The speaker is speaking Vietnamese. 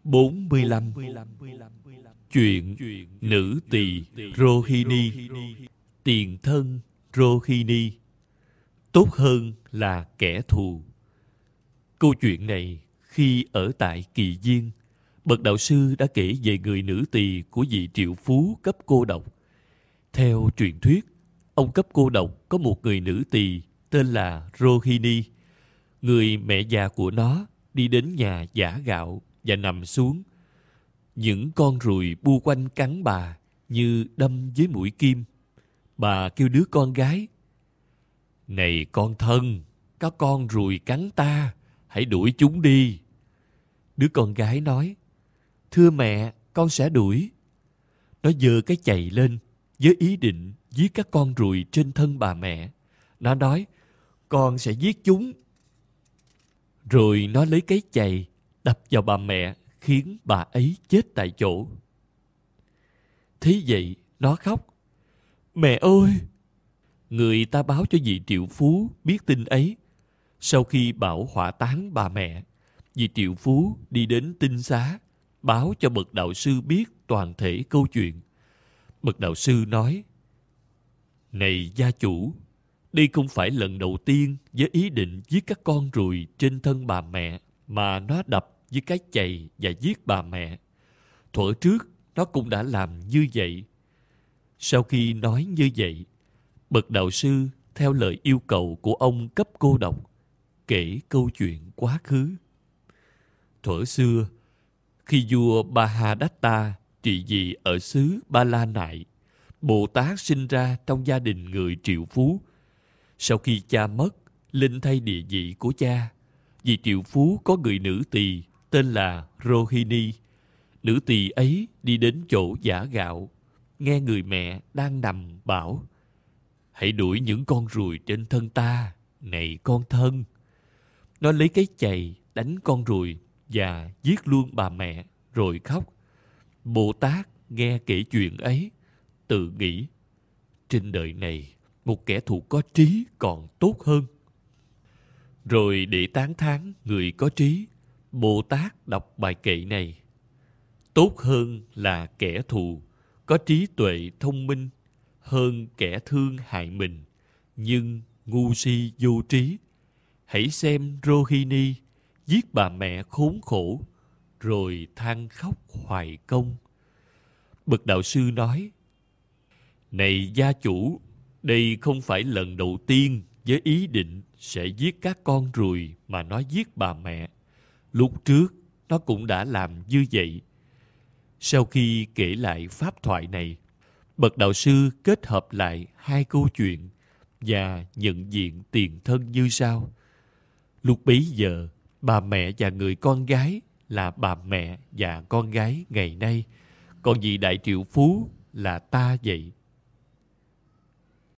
45. Chuyện nữ tỳ Rohini, tiền thân Rohini, tốt hơn là kẻ thù. Câu chuyện này khi ở tại Kỳ Viên, bậc đạo sư đã kể về người nữ tỳ của vị triệu phú cấp cô độc. Theo truyền thuyết, ông cấp cô độc có một người nữ tỳ tên là Rohini. Người mẹ già của nó đi đến nhà giã gạo và nằm xuống. Những con ruồi bu quanh cắn bà như đâm với mũi kim. Bà kêu đứa con gái: "Này con thân, có con ruồi cắn ta, hãy đuổi chúng đi." Đứa con gái nói: "Thưa mẹ, con sẽ đuổi." Nó giơ cái chày lên với ý định giết các con ruồi trên thân bà mẹ. Nó nói: "Con sẽ giết chúng." Rồi nó lấy cái chày đập vào bà mẹ, khiến bà ấy chết tại chỗ. Thế vậy nó khóc: "Mẹ ơi!" Người ta báo cho vị triệu phú biết tin ấy. Sau khi bảo hỏa táng bà mẹ, vị triệu phú đi đến tinh xá, báo cho bậc đạo sư biết toàn thể câu chuyện. Bậc đạo sư nói: "Này gia chủ, đây không phải lần đầu tiên với ý định giết các con ruồi trên thân bà mẹ mà nó đập với cái chày và giết bà mẹ. Thuở trước nó cũng đã làm như vậy." Sau khi nói như vậy, bậc đạo sư theo lời yêu cầu của ông cấp cô độc kể câu chuyện quá khứ. Thuở xưa, khi vua Bahadatta trị vì ở xứ Ba La Nại, Bồ Tát sinh ra trong gia đình người triệu phú. Sau khi cha mất, lên thay địa vị của cha, vì triệu phú có người nữ tỳ tên là Rohini. Nữ tỳ ấy đi đến chỗ giã gạo, nghe người mẹ đang nằm bảo: "Hãy đuổi những con ruồi trên thân ta, này con thân." Nó lấy cái chày đánh con ruồi và giết luôn bà mẹ, rồi khóc. Bồ Tát nghe kể chuyện ấy, tự nghĩ: trên đời này một kẻ thù có trí còn tốt hơn. Rồi để tán thán người có trí, Bồ Tát đọc bài kệ này: "Tốt hơn là kẻ thù có trí tuệ thông minh, hơn kẻ thương hại mình nhưng ngu si vô trí. Hãy xem Rohini giết bà mẹ khốn khổ, rồi than khóc hoài công." Bậc đạo sư nói: "Này gia chủ, đây không phải lần đầu tiên với ý định sẽ giết các con ruồi mà nó giết bà mẹ. Lúc trước nó cũng đã làm như vậy." Sau khi kể lại pháp thoại này, bậc đạo sư kết hợp lại hai câu chuyện và nhận diện tiền thân như sau. Lúc bấy giờ, bà mẹ và người con gái là bà mẹ và con gái ngày nay, còn vị đại triệu phú là ta vậy.